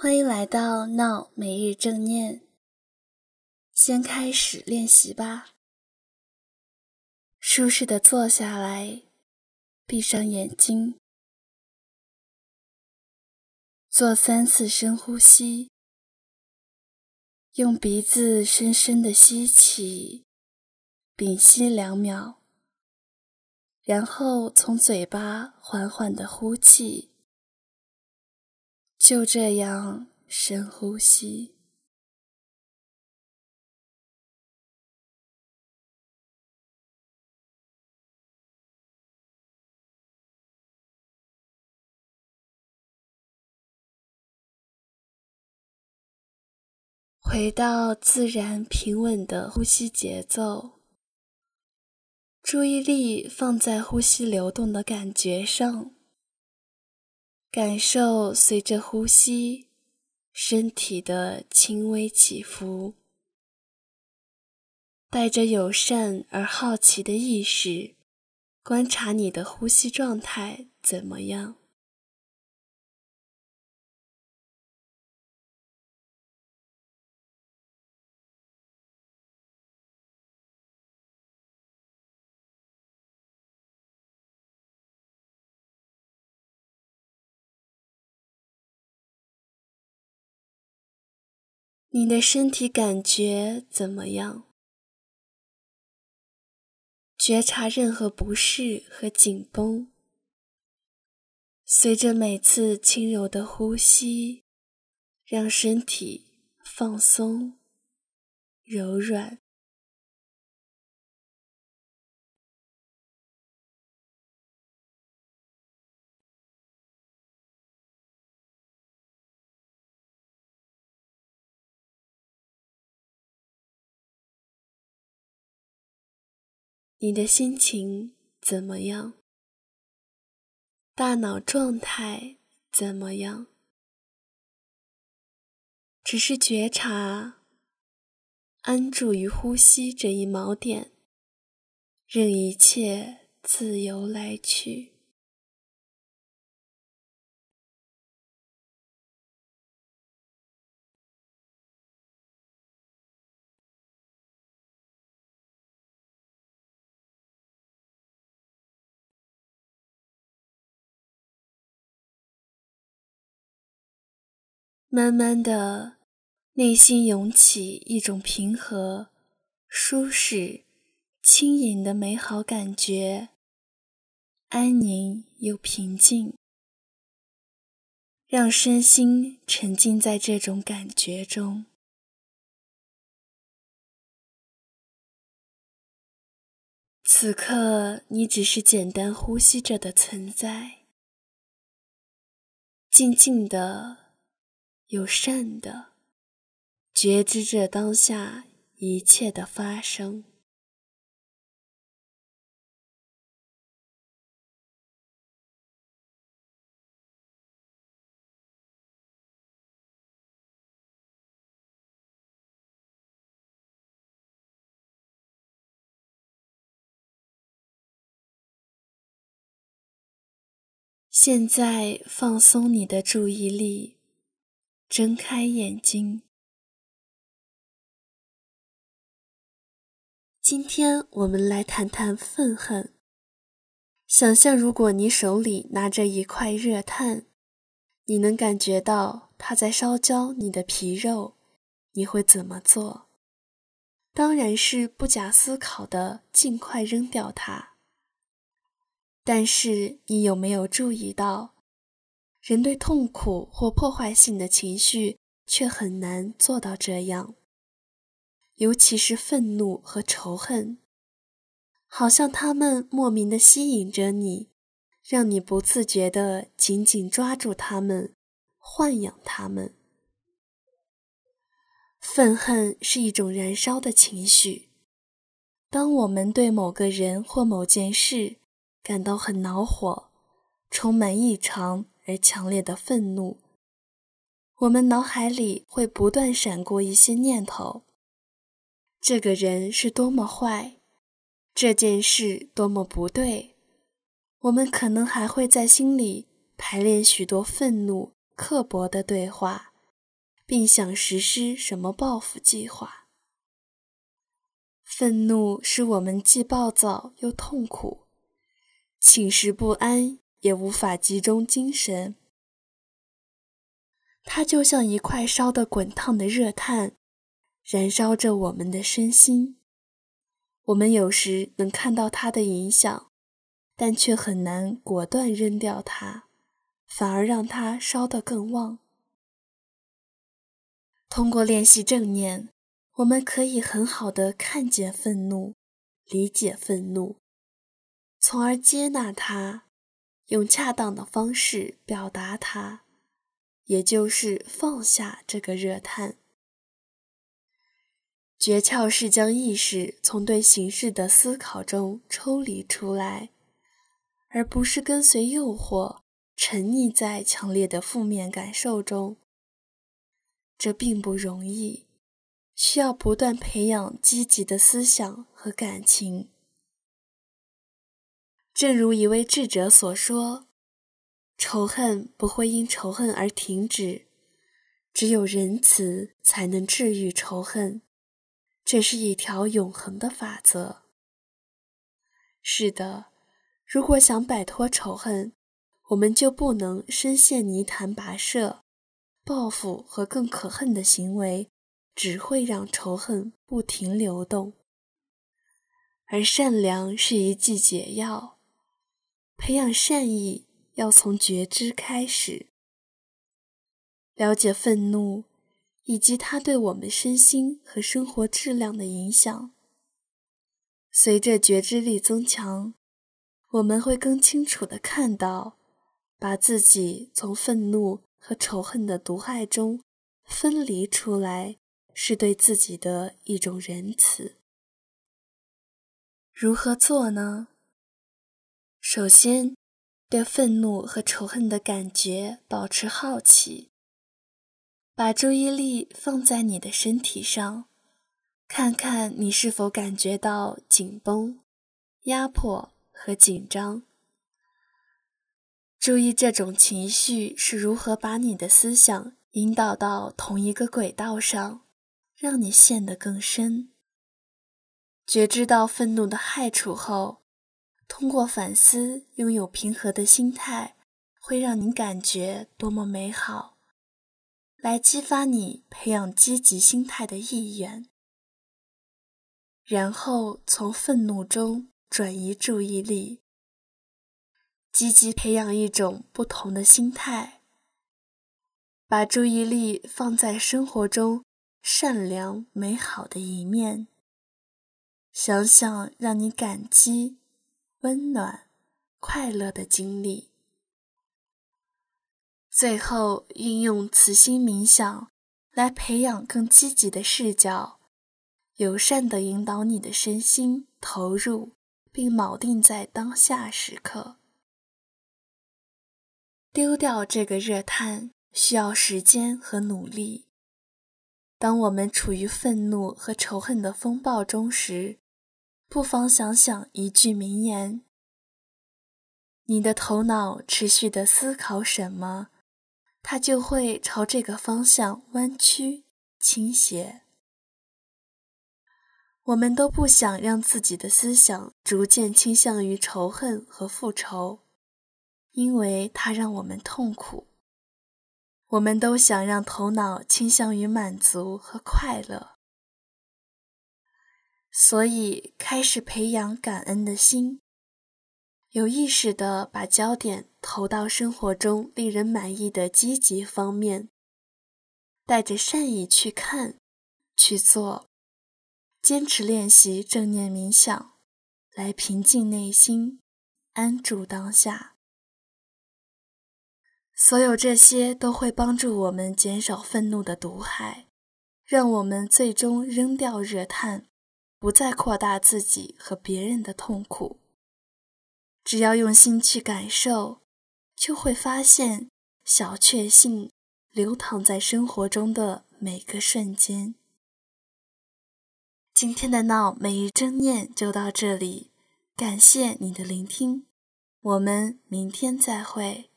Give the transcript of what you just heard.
欢迎来到闹每日正念，先开始练习吧。舒适的坐下来，闭上眼睛，做3次深呼吸，用鼻子深深地吸气，屏息2秒，然后从嘴巴缓缓地呼气。就这样深呼吸。回到自然平稳的呼吸节奏，注意力放在呼吸流动的感觉上，感受随着呼吸身体的轻微起伏，带着友善而好奇的意识，观察你的呼吸状态怎么样。你的身体感觉怎么样？觉察任何不适和紧绷，随着每次轻柔的呼吸，让身体放松、柔软。你的心情怎么样？大脑状态怎么样？只是觉察，安住于呼吸这一锚点，任一切自由来去。慢慢的，内心涌起一种平和、舒适、轻盈的美好感觉，安宁又平静，让身心沉浸在这种感觉中。此刻，你只是简单呼吸着的存在，静静的、友善的，觉知着当下一切的发生。现在放松你的注意力，睁开眼睛。今天我们来谈谈愤恨。想象如果你手里拿着一块热炭，你能感觉到它在烧焦你的皮肉，你会怎么做？当然是不假思考地尽快扔掉它。但是你有没有注意到，人对痛苦或破坏性的情绪却很难做到这样，尤其是愤怒和仇恨，好像它们莫名地吸引着你，让你不自觉地紧紧抓住它们，豢养它们。愤恨是一种燃烧的情绪，当我们对某个人或某件事感到很恼火，充满异常而强烈的愤怒，我们脑海里会不断闪过一些念头：这个人是多么坏，这件事多么不对。我们可能还会在心里排练许多愤怒、刻薄的对话， 并想实施什么报复计划。愤怒使我们既暴躁又痛苦，寝食不安，也无法集中精神。它就像一块烧得滚烫的热炭，燃烧着我们的身心。我们有时能看到它的影响，但却很难果断扔掉它，反而让它烧得更旺。通过练习正念，我们可以很好地看见愤怒，理解愤怒，从而接纳它，用恰当的方式表达它，也就是放下这个热炭。诀窍是将意识从对形式的思考中抽离出来，而不是跟随诱惑，沉溺在强烈的负面感受中。这并不容易，需要不断培养积极的思想和感情。正如一位智者所说，仇恨不会因仇恨而停止，只有仁慈才能治愈仇恨。这是一条永恒的法则。是的，如果想摆脱仇恨，我们就不能深陷泥潭跋涉，报复和更可恨的行为只会让仇恨不停流动。而善良是一剂解药，培养善意要从觉知开始。了解愤怒以及它对我们身心和生活质量的影响。随着觉知力增强，我们会更清楚地看到，把自己从愤怒和仇恨的毒害中分离出来，是对自己的一种仁慈。如何做呢？首先，对愤怒和仇恨的感觉保持好奇，把注意力放在你的身体上，看看你是否感觉到紧绷、压迫和紧张。注意这种情绪是如何把你的思想引导到同一个轨道上，让你陷得更深。觉知到愤怒的害处后，通过反思拥有平和的心态，会让你感觉多么美好，来激发你培养积极心态的意愿。然后从愤怒中转移注意力，积极培养一种不同的心态，把注意力放在生活中善良美好的一面，想想让你感激、温暖、快乐的经历。最后运用慈心冥想来培养更积极的视角，友善地引导你的身心投入并锚定在当下时刻。丢掉这个热炭需要时间和努力。当我们处于愤怒和仇恨的风暴中时，不妨想想一句名言：你的头脑持续地思考什么，它就会朝这个方向弯曲、倾斜。我们都不想让自己的思想逐渐倾向于仇恨和复仇，因为它让我们痛苦。我们都想让头脑倾向于满足和快乐。所以开始培养感恩的心，有意识地把焦点投到生活中令人满意的积极方面，带着善意去看、去做，坚持练习正念冥想，来平静内心，安住当下。所有这些都会帮助我们减少愤怒的毒害，让我们最终扔掉热炭，不再扩大自己和别人的痛苦。只要用心去感受，就会发现小确幸流淌在生活中的每个瞬间。今天的闹每日正念就到这里，感谢你的聆听，我们明天再会。